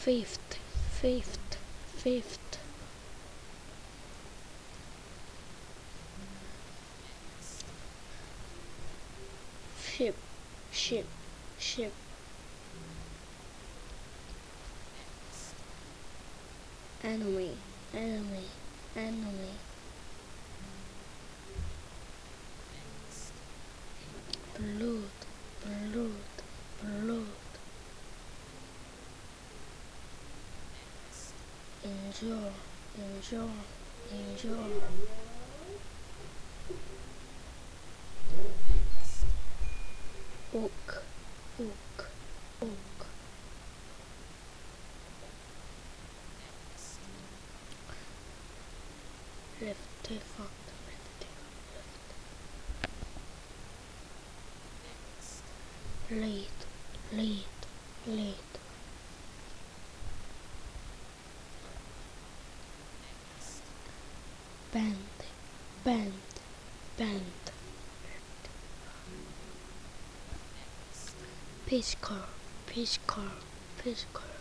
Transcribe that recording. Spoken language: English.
fifth, fifth, fifth. Ship, ship, ship. Enemy, enemy, enemy. Blood, blood, blood. Endure, endure, endure. Oak, oak, oak. Left, front, left, left. Lead, lead, lead. Bend, bend, bend. Peace car, peace car, peace car.